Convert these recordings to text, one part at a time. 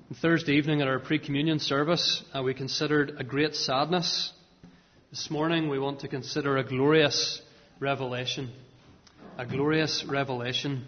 Thursday evening at our pre-communion service, we considered a great sadness. This morning we want to consider a glorious revelation. A glorious revelation.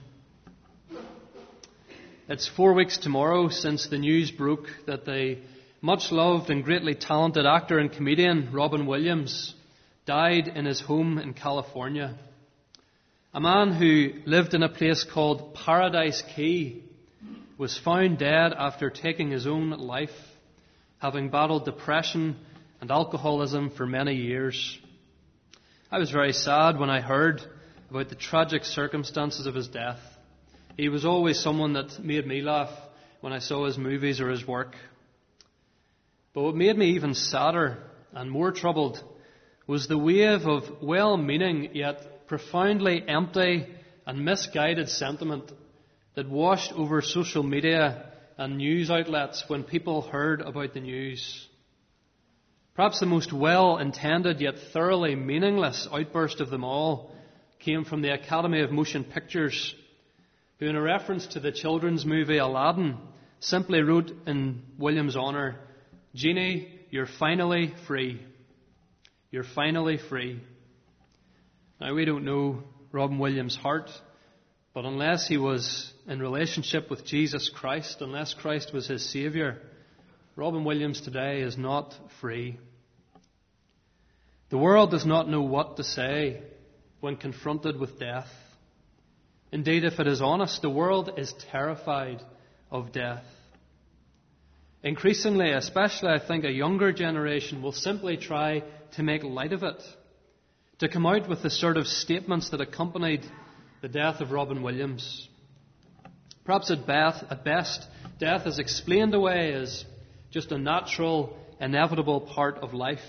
It's 4 weeks tomorrow since the news broke that the much-loved and greatly talented actor and comedian Robin Williams died in his home in California. A man who lived in a place called Paradise Key was found dead after taking his own life, having battled depression and alcoholism for many years. I was very sad when I heard about the tragic circumstances of his death. He was always someone that made me laugh when I saw his movies or his work. But what made me even sadder and more troubled was the wave of well-meaning yet profoundly empty and misguided sentiment that washed over social media and news outlets when people heard about the news. Perhaps the most well-intended yet thoroughly meaningless outburst of them all came from the Academy of Motion Pictures, who in a reference to the children's movie Aladdin simply wrote in Williams' honour, "Genie, you're finally free. You're finally free." Now, we don't know Robin Williams' heart, but unless he was in relationship with Jesus Christ, unless Christ was his Saviour, Robin Williams today is not free. The world does not know what to say when confronted with death. Indeed, if it is honest, the world is terrified of death. Increasingly, especially I think a younger generation, will simply try to make light of it, to come out with the sort of statements that accompanied the death of Robin Williams. Perhaps at best, death is explained away as just a natural, inevitable part of life.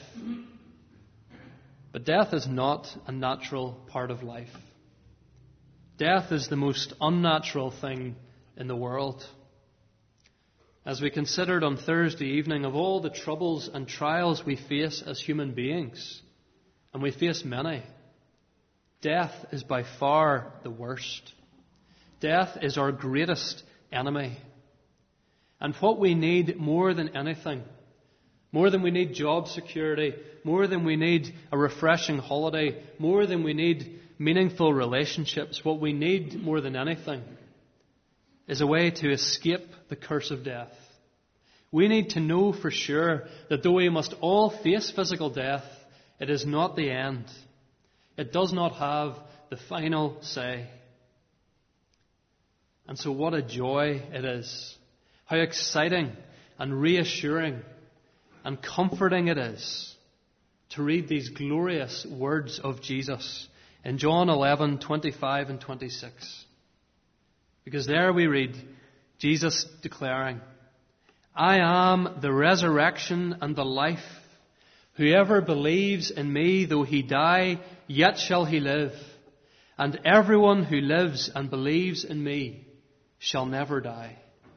But death is not a natural part of life. Death is the most unnatural thing in the world. As we considered on Thursday evening, of all the troubles and trials we face as human beings, and we face many, death is by far the worst. Death is our greatest enemy. And what we need more than anything, more than we need job security, more than we need a refreshing holiday, more than we need meaningful relationships, what we need more than anything is a way to escape the curse of death. We need to know for sure that though we must all face physical death, it is not the end. It does not have the final say. And so what a joy it is. How exciting and reassuring and comforting it is to read these glorious words of Jesus in John 11:25 and 26. Because there we read Jesus declaring, "I am the resurrection and the life. Whoever believes in me, though he die, yet shall he live. And everyone who lives and believes in me shall never die."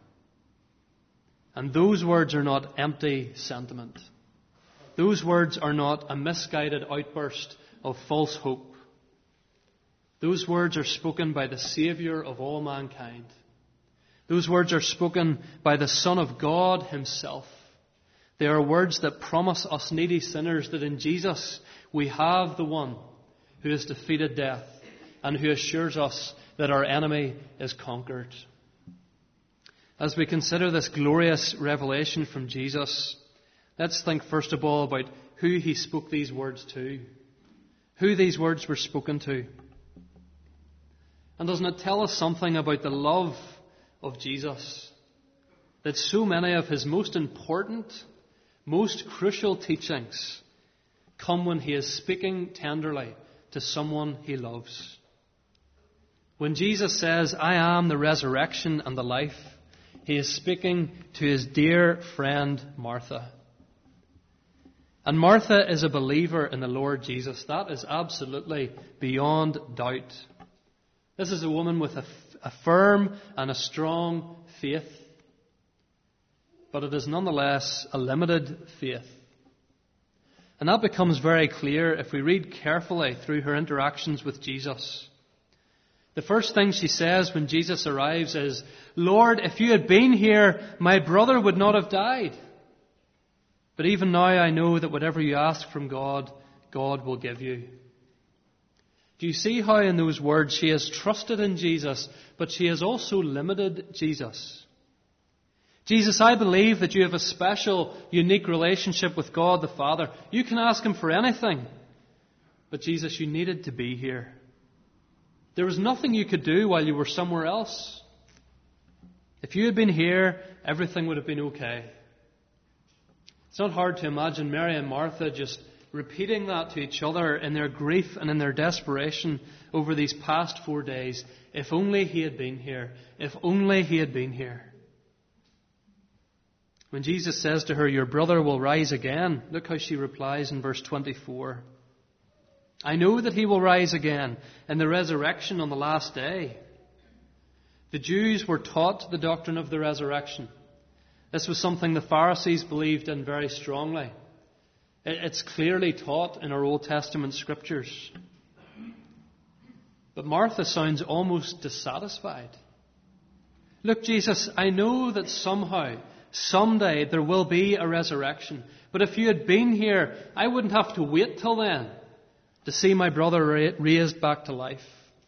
And those words are not empty sentiment. Those words are not a misguided outburst of false hope. Those words are spoken by the Saviour of all mankind. Those words are spoken by the Son of God himself. They are words that promise us needy sinners that in Jesus we have the one who has defeated death and who assures us that our enemy is conquered. As we consider this glorious revelation from Jesus, let's think first of all about who he spoke these words to, who these words were spoken to. And doesn't it tell us something about the love of Jesus? That so many of his most important, most crucial teachings come when he is speaking tenderly to someone he loves. When Jesus says, "I am the resurrection and the life," he is speaking to his dear friend Martha. And Martha is a believer in the Lord Jesus. That is absolutely beyond doubt. This is a woman with a firm and a strong faith. But it is nonetheless a limited faith. And that becomes very clear if we read carefully through her interactions with Jesus. The first thing she says when Jesus arrives is, "Lord, if you had been here, my brother would not have died. But even now I know that whatever you ask from God, God will give you." Do you see how in those words she has trusted in Jesus, but she has also limited Jesus? Jesus, I believe that you have a special, unique relationship with God the Father. You can ask Him for anything. But Jesus, you needed to be here. There was nothing you could do while you were somewhere else. If you had been here, everything would have been okay. It's not hard to imagine Mary and Martha just repeating that to each other in their grief and in their desperation over these past 4 days. If only He had been here. If only He had been here. When Jesus says to her, "Your brother will rise again," look how she replies in verse 24. "I know that he will rise again in the resurrection on the last day." The Jews were taught the doctrine of the resurrection. This was something the Pharisees believed in very strongly. It's clearly taught in our Old Testament scriptures. But Martha sounds almost dissatisfied. "Look, Jesus, I know that somehow, someday, there will be a resurrection. But if you had been here, I wouldn't have to wait till then to see my brother raised back to life."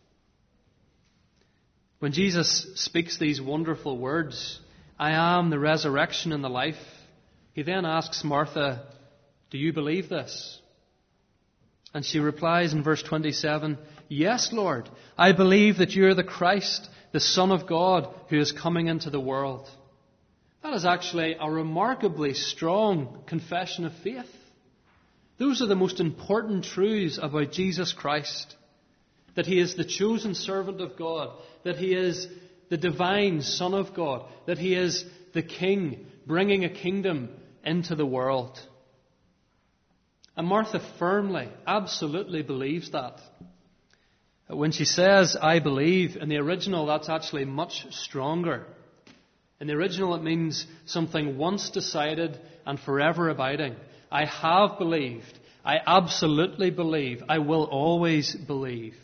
When Jesus speaks these wonderful words, "I am the resurrection and the life," He then asks Martha, "Do you believe this?" And she replies in verse 27, "Yes, Lord, I believe that you are the Christ, the Son of God, who is coming into the world." That is actually a remarkably strong confession of faith. Those are the most important truths about Jesus Christ. That He is the chosen servant of God. That He is the divine Son of God. That He is the King bringing a kingdom into the world. And Martha firmly, absolutely believes that. When she says, "I believe," in the original that's actually much stronger. In the original it means something once decided and forever abiding. I have believed. I absolutely believe. I will always believe.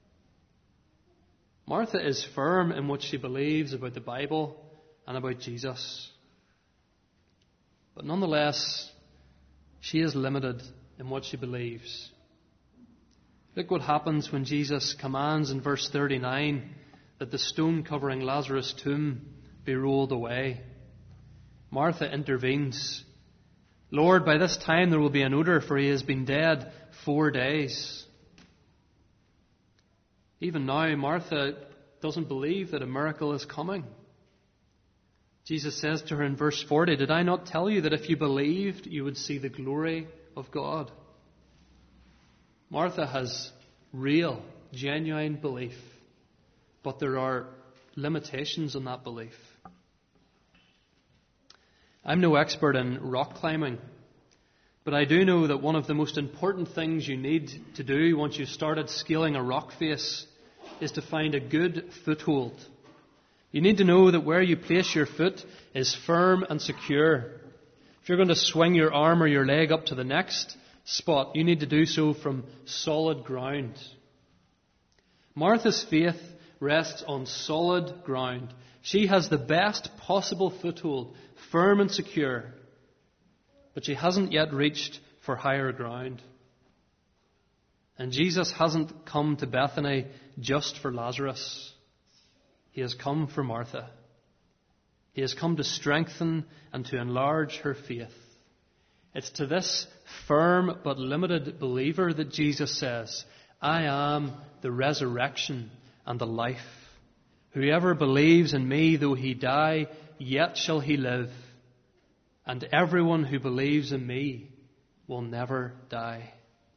Martha is firm in what she believes about the Bible and about Jesus. But nonetheless, she is limited in what she believes. Look what happens when Jesus commands in verse 39 that the stone covering Lazarus' tomb be rolled away. Martha intervenes. "Lord, by this time there will be an odour, for he has been dead 4 days." Even now, Martha doesn't believe that a miracle is coming. Jesus says to her in verse 40, "Did I not tell you that if you believed, you would see the glory of God?" Martha has real, genuine belief, but there are limitations on that belief. I'm no expert in rock climbing, but I do know that one of the most important things you need to do once you've started scaling a rock face is to find a good foothold. You need to know that where you place your foot is firm and secure. If you're going to swing your arm or your leg up to the next spot, you need to do so from solid ground. Martha's faith rests on solid ground. She has the best possible foothold, firm and secure, but she hasn't yet reached for higher ground. And Jesus hasn't come to Bethany just for Lazarus. He has come for Martha. He has come to strengthen and to enlarge her faith. It's to this firm but limited believer that Jesus says, "I am the resurrection and the life. Whoever believes in me, though he die, yet shall he live. And everyone who believes in me will never die."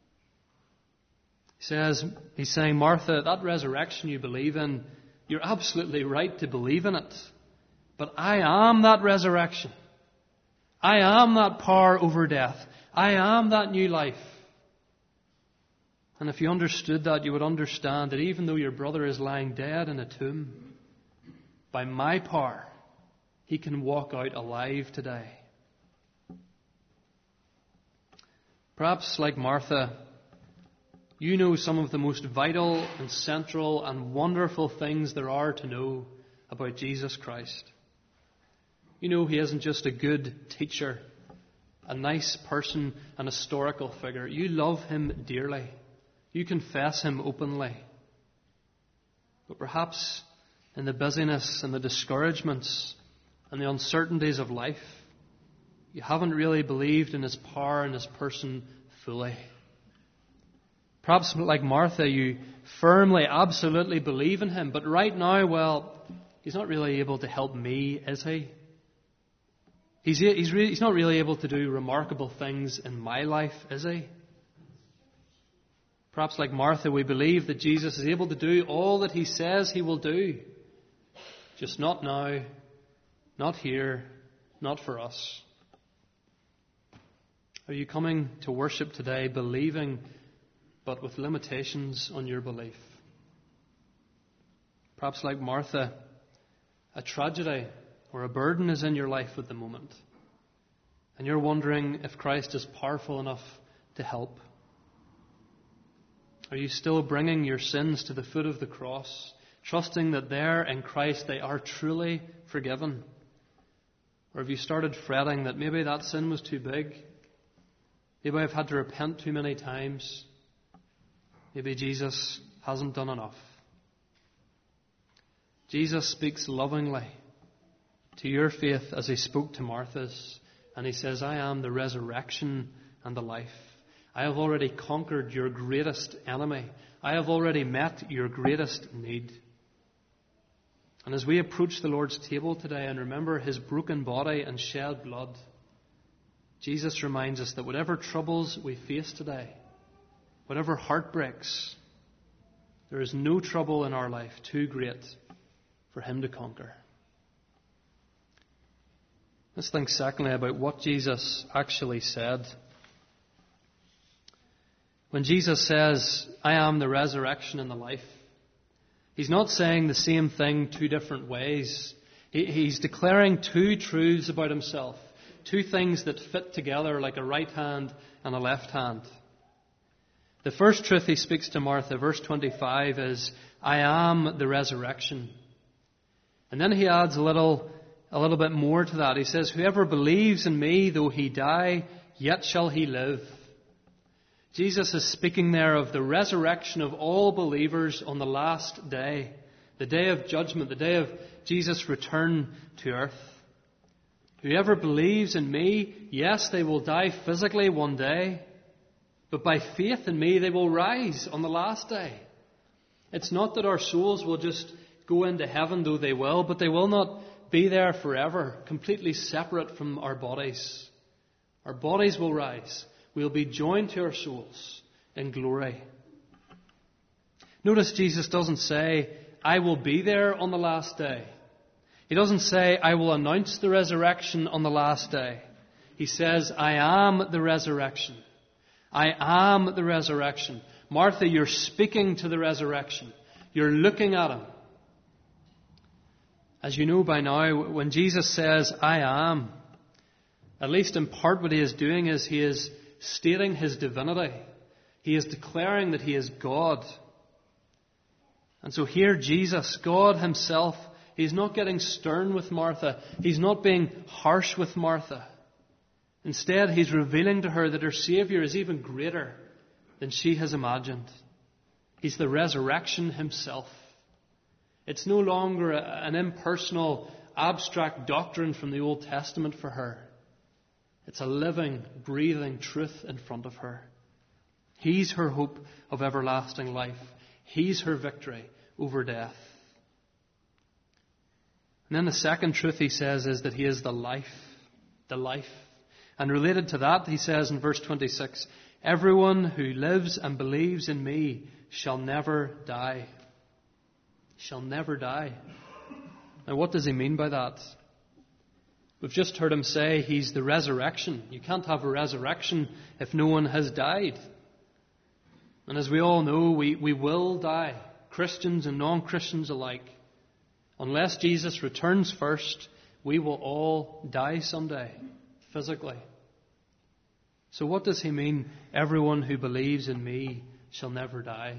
He's saying, "Martha, that resurrection you believe in, you're absolutely right to believe in it. But I am that resurrection. I am that power over death. I am that new life." And if you understood that, you would understand that even though your brother is lying dead in a tomb, by my power, he can walk out alive today. Perhaps, like Martha, You know some of the most vital and central and wonderful things there are to know about Jesus Christ. You know he isn't just a good teacher, a nice person, an historical figure. You love him dearly. You confess him openly. But perhaps in the busyness and the discouragements and the uncertainties of life, you haven't really believed in his power and his person fully. Perhaps like Martha, you firmly, absolutely believe in him, but right now, well, he's not really able to help me, is he? He's not really able to do remarkable things in my life, is he? Perhaps like Martha, we believe that Jesus is able to do all that he says he will do. Just not now, not here, not for us. Are you coming to worship today believing, but with limitations on your belief? Perhaps like Martha, a tragedy or a burden is in your life at the moment, and you're wondering if Christ is powerful enough to help. Are you still bringing your sins to the foot of the cross, trusting that there in Christ they are truly forgiven? Or have you started fretting that maybe that sin was too big? Maybe I've had to repent too many times. Maybe Jesus hasn't done enough. Jesus speaks lovingly to your faith as he spoke to Martha's. And he says, I am the resurrection and the life. I have already conquered your greatest enemy. I have already met your greatest need. And as we approach the Lord's table today and remember his broken body and shed blood, Jesus reminds us that whatever troubles we face today, whatever heartbreaks, there is no trouble in our life too great for him to conquer. Let's think secondly about what Jesus actually said. When Jesus says, I am the resurrection and the life, he's not saying the same thing two different ways. He's declaring two truths about himself, two things that fit together like a right hand and a left hand. The first truth he speaks to Martha, verse 25, is, I am the resurrection. And then he adds a little bit more to that. He says, whoever believes in me, though he die, yet shall he live. Jesus is speaking there of the resurrection of all believers on the last day, the day of judgment, the day of Jesus' return to earth. Whoever believes in me, yes, they will die physically one day, but by faith in me, they will rise on the last day. It's not that our souls will just go into heaven, though they will, but they will not be there forever, completely separate from our bodies. Our bodies will rise. We'll be joined to our souls in glory. Notice Jesus doesn't say, I will be there on the last day. He doesn't say, I will announce the resurrection on the last day. He says, I am the resurrection. I am the resurrection. Martha, you're speaking to the resurrection. You're looking at him. As you know by now, when Jesus says, I am, at least in part what he is doing is he is stating his divinity. He is declaring that he is God. And so here Jesus, God himself, he's not getting stern with Martha. He's not being harsh with Martha. Instead, he's revealing to her that her Savior is even greater than she has imagined. He's the resurrection himself. It's no longer an impersonal, abstract doctrine from the Old Testament for her. It's a living, breathing truth in front of her. He's her hope of everlasting life. He's her victory over death. And then the second truth he says is that he is the life. The life. And related to that, he says in verse 26, everyone who lives and believes in me shall never die. Shall never die. Now what does he mean by that? We've just heard him say he's the resurrection. You can't have a resurrection if no one has died. And as we all know, we will die, Christians and non-Christians alike. Unless Jesus returns first, we will all die someday, physically. So what does he mean, everyone who believes in me shall never die.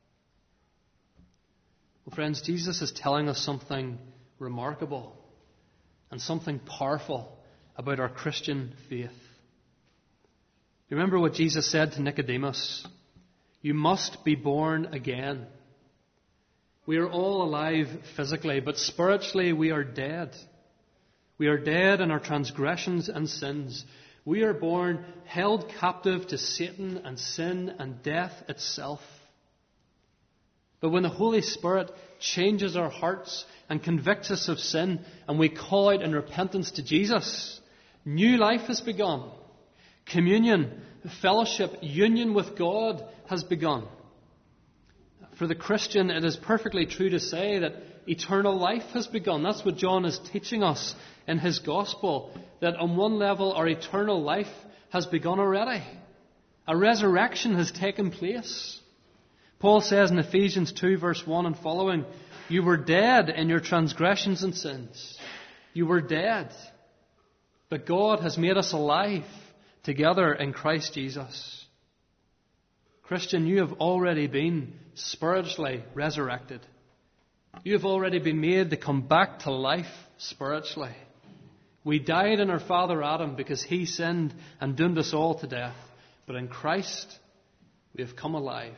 Well, friends, Jesus is telling us something remarkable and something powerful about our Christian faith. Remember what Jesus said to Nicodemus: you must be born again. We are all alive physically, but spiritually we are dead. We are dead in our transgressions and sins. We are born held captive to Satan and sin and death itself. But when the Holy Spirit changes our hearts and convicts us of sin, and we call out in repentance to Jesus, new life has begun. Communion, fellowship, union with God has begun. For the Christian, it is perfectly true to say that eternal life has begun. That's what John is teaching us in his gospel, that on one level our eternal life has begun already. A resurrection has taken place. Paul says in Ephesians 2 verse 1 and following, you were dead in your transgressions and sins. You were dead. But God has made us alive together in Christ Jesus. Christian, you have already been spiritually resurrected. You have already been made to come back to life spiritually. We died in our father Adam because he sinned and doomed us all to death. But in Christ, we have come alive.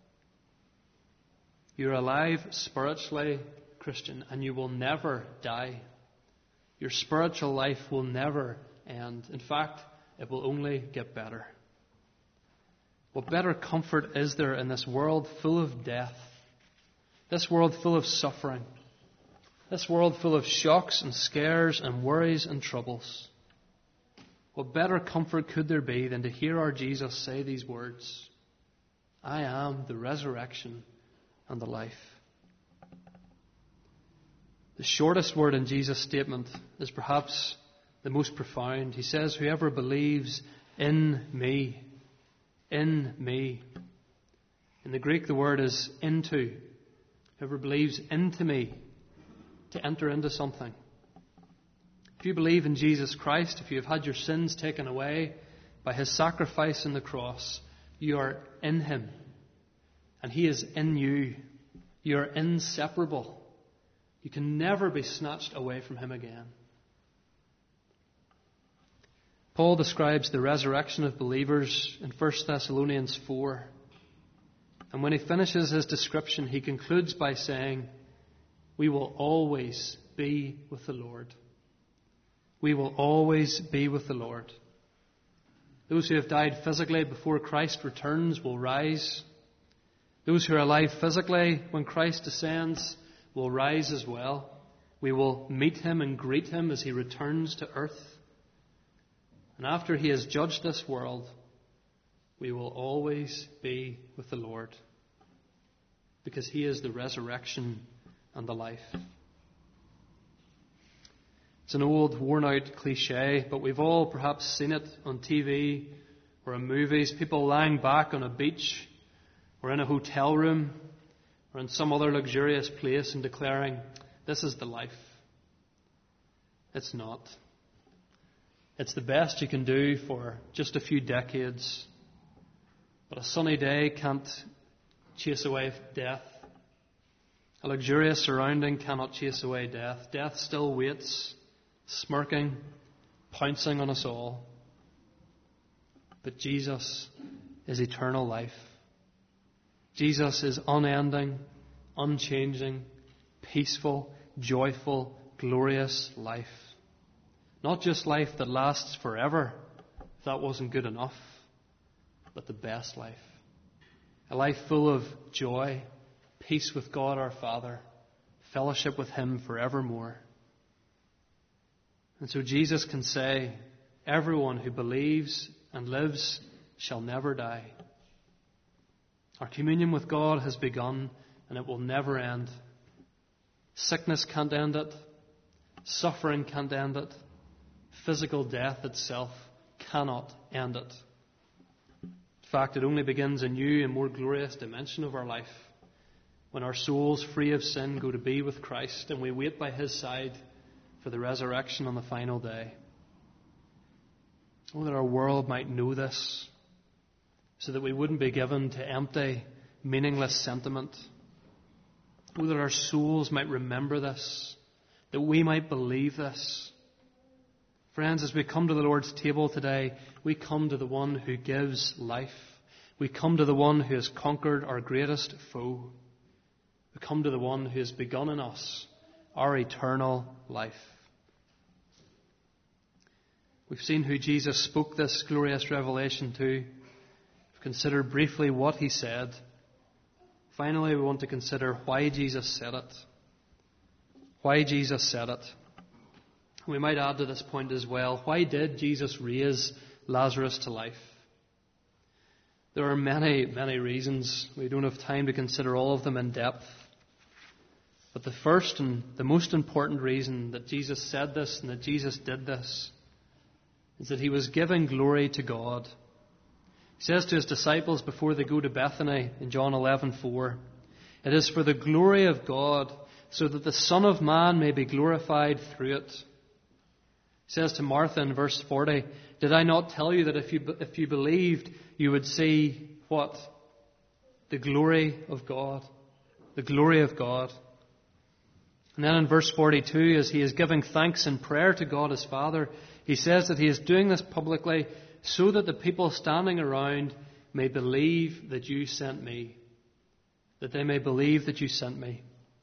You're alive spiritually, Christian, and you will never die. Your spiritual life will never end. In fact, it will only get better. What better comfort is there in this world full of death? This world full of suffering? This world full of shocks and scares and worries and troubles? What better comfort could there be than to hear our Jesus say these words? I am the resurrection and the life. The shortest word in Jesus' statement is perhaps the most profound. He says, whoever believes in me. In me. In the Greek, the word is into. Whoever believes into me, to enter into something. If you believe in Jesus Christ, if you have had your sins taken away by his sacrifice on the cross, you are in him. And he is in you. You are inseparable. You can never be snatched away from him again. Paul describes the resurrection of believers in 1 Thessalonians 4. And when he finishes his description, he concludes by saying, we will always be with the Lord. We will always be with the Lord. Those who have died physically before Christ returns will rise. Those who are alive physically when Christ descends will rise as well. We will meet him and greet him as he returns to earth. And after he has judged this world, we will always be with the Lord, because he is the resurrection and the life. It's an old, worn-out cliche, but we've all perhaps seen it on TV or in movies. People lying back on a beach or in a hotel room or in some other luxurious place and declaring, this is the life. It's not. It's the best you can do for just a few decades. But a sunny day can't chase away death. A luxurious surrounding cannot chase away death. Death still waits, smirking, pouncing on us all. But Jesus is eternal life. Jesus is unending, unchanging, peaceful, joyful, glorious life. Not just life that lasts forever, if that wasn't good enough, but the best life. A life full of joy, peace with God our Father, fellowship with him forevermore. And so Jesus can say, everyone who believes and lives shall never die. Our communion with God has begun and it will never end. Sickness can't end it. Suffering can't end it. Physical death itself cannot end it. In fact, it only begins a new and more glorious dimension of our life when our souls, free of sin, go to be with Christ and we wait by his side for the resurrection on the final day. Oh, that our world might know this so that we wouldn't be given to empty, meaningless sentiment. Oh, that our souls might remember this, that we might believe this. Friends, as we come to the Lord's table today, we come to the one who gives life. We come to the one who has conquered our greatest foe. We come to the one who has begun in us our eternal life. We've seen who Jesus spoke this glorious revelation to. We've considered briefly what he said. Finally, we want to consider why Jesus said it. Why Jesus said it. We might add to this point as well, why did Jesus raise Lazarus to life? There are many, many reasons. We don't have time to consider all of them in depth. But the first and the most important reason that Jesus said this and that Jesus did this is that he was giving glory to God. He says to his disciples before they go to Bethany in John 11:4, "It is for the glory of God, so that the Son of Man may be glorified through it." He says to Martha in verse 40, "Did I not tell you that if you believed, you would see" what? The glory of God. The glory of God. And then in verse 42, as he is giving thanks and prayer to God his Father, he says that he is doing this publicly so that the people standing around may believe that you sent me. That they may believe that you sent me.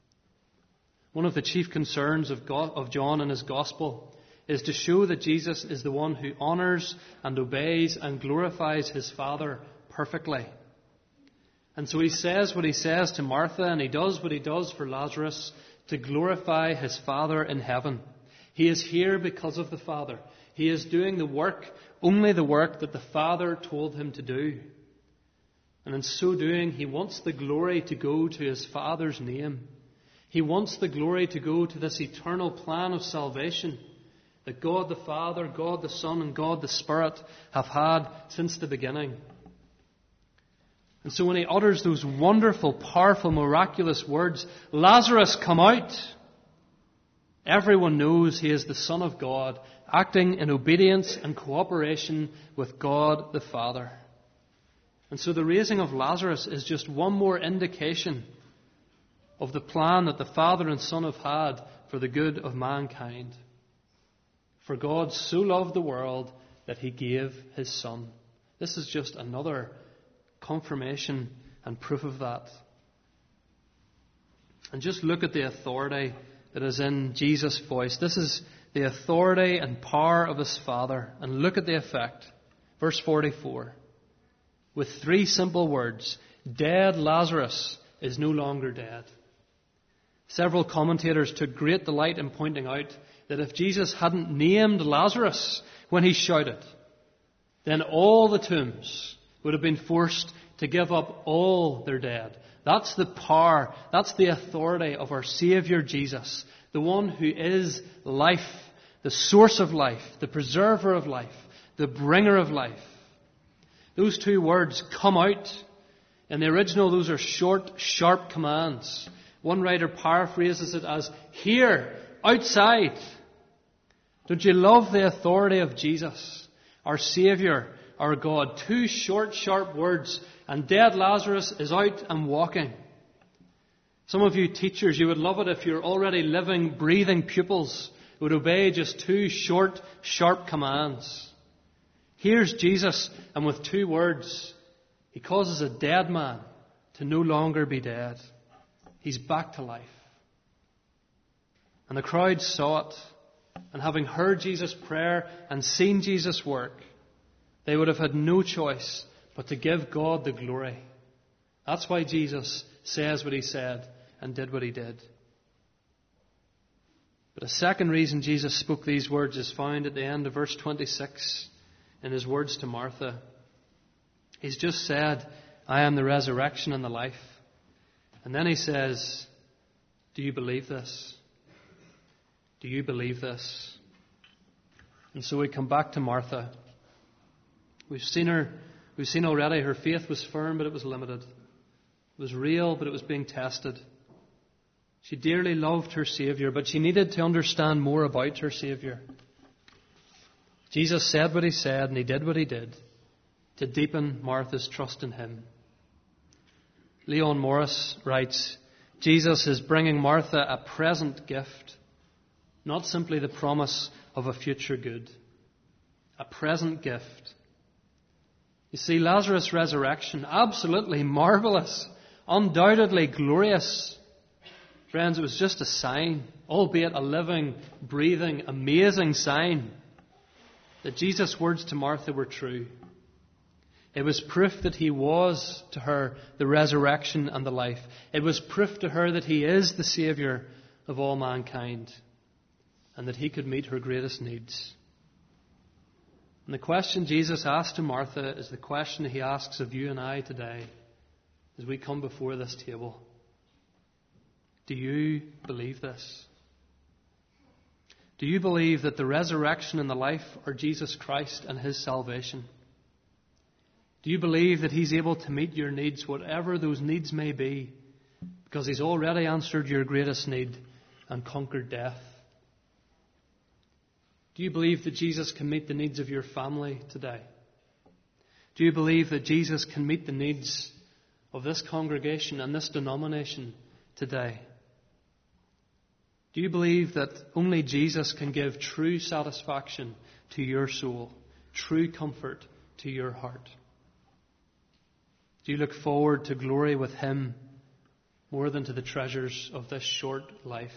One of the chief concerns of John in his gospel is to show that Jesus is the one who honours and obeys and glorifies his Father perfectly. And so he says what he says to Martha, and he does what he does for Lazarus to glorify his Father in heaven. He is here because of the Father. He is doing the work, only the work that the Father told him to do. And in so doing, he wants the glory to go to his Father's name. He wants the glory to go to this eternal plan of salvation that God the Father, God the Son, and God the Spirit have had since the beginning. And so when he utters those wonderful, powerful, miraculous words, "Lazarus, come out," everyone knows he is the Son of God, acting in obedience and cooperation with God the Father. And so the raising of Lazarus is just one more indication of the plan that the Father and Son have had for the good of mankind. For God so loved the world that he gave his Son. This is just another confirmation and proof of that. And just look at the authority that is in Jesus' voice. This is the authority and power of his Father. And look at the effect. Verse 44. With three simple words, "Dead Lazarus is no longer dead." Several commentators took great delight in pointing out that if Jesus hadn't named Lazarus when he shouted, then all the tombs would have been forced to give up all their dead. That's the power, that's the authority of our Saviour Jesus, the one who is life, the source of life, the preserver of life, the bringer of life. Those two words, "come out," in the original, those are short, sharp commands. One writer paraphrases it as, "Here, outside." Don't you love the authority of Jesus, our Saviour, our God? Two short, sharp words, and dead Lazarus is out and walking. Some of you teachers, you would love it if your already living, breathing pupils would obey just two short, sharp commands. Here's Jesus, and with two words, he causes a dead man to no longer be dead. He's back to life. And the crowd saw it, and having heard Jesus' prayer and seen Jesus' work, they would have had no choice but to give God the glory. That's why Jesus says what he said and did what he did. But a second reason Jesus spoke these words is found at the end of verse 26 in his words to Martha. He's just said, "I am the resurrection and the life." And then he says, "Do you believe this? Do you believe this?" And so we come back to Martha. We've seen already her faith was firm, but it was limited. It was real, but it was being tested. She dearly loved her Saviour, but she needed to understand more about her Saviour. Jesus said what he said, and he did what he did, to deepen Martha's trust in him. Leon Morris writes, Jesus is bringing Martha a present gift, not simply the promise of a future good. A present gift. You see, Lazarus' resurrection, absolutely marvelous, undoubtedly glorious. Friends, it was just a sign, albeit a living, breathing, amazing sign, that Jesus' words to Martha were true. It was proof that he was, to her, the resurrection and the life. It was proof to her that he is the Saviour of all mankind, and that he could meet her greatest needs. And the question Jesus asked to Martha is the question he asks of you and I today as we come before this table. Do you believe this? Do you believe that the resurrection and the life are Jesus Christ and his salvation? Do you believe that he's able to meet your needs, whatever those needs may be, because he's already answered your greatest need and conquered death? Do you believe that Jesus can meet the needs of your family today? Do you believe that Jesus can meet the needs of this congregation and this denomination today? Do you believe that only Jesus can give true satisfaction to your soul, true comfort to your heart? Do you look forward to glory with him more than to the treasures of this short life?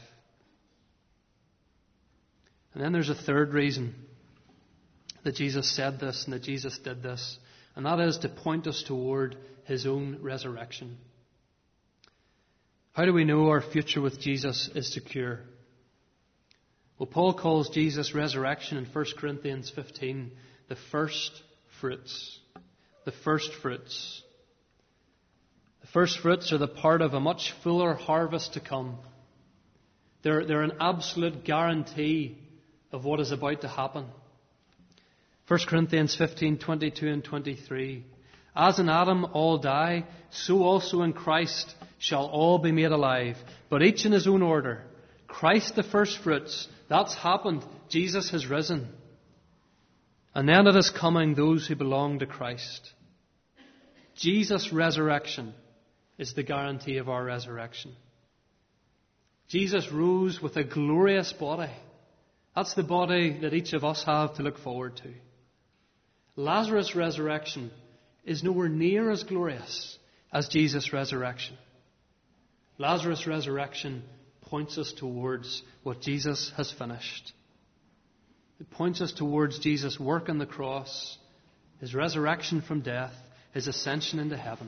And then there's a third reason that Jesus said this and that Jesus did this, and that is to point us toward his own resurrection. How do we know our future with Jesus is secure? Well, Paul calls Jesus' resurrection in 1 Corinthians 15 the first fruits. The first fruits. The first fruits are the part of a much fuller harvest to come. They're an absolute guarantee of what is about to happen. 1 Corinthians 15:22 and 23. As in Adam all die, so also in Christ shall all be made alive, but each in his own order. Christ the first fruits, that's happened. Jesus has risen. And then it is coming those who belong to Christ. Jesus' resurrection is the guarantee of our resurrection. Jesus rose with a glorious body. That's the body that each of us have to look forward to. Lazarus' resurrection is nowhere near as glorious as Jesus' resurrection. Lazarus' resurrection points us towards what Jesus has finished. It points us towards Jesus' work on the cross, his resurrection from death, his ascension into heaven.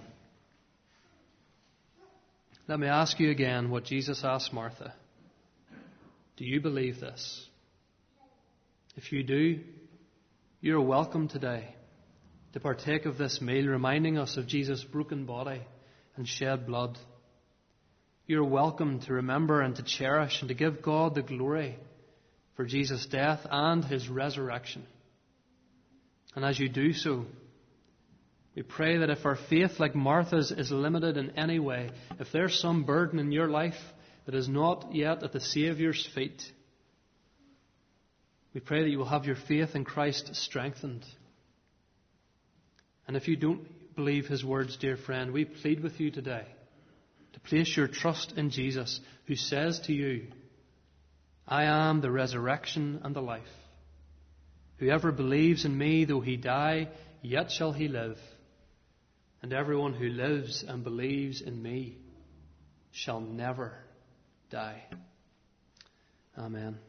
Let me ask you again what Jesus asked Martha. Do you believe this? If you do, you're welcome today to partake of this meal, reminding us of Jesus' broken body and shed blood. You're welcome to remember and to cherish and to give God the glory for Jesus' death and his resurrection. And as you do so, we pray that if our faith, like Martha's, is limited in any way, if there's some burden in your life that is not yet at the Saviour's feet, we pray that you will have your faith in Christ strengthened. And if you don't believe his words, dear friend, we plead with you today to place your trust in Jesus, who says to you, I am the resurrection and the life. Whoever believes in me, though he die, yet shall he live. And everyone who lives and believes in me shall never die. Amen.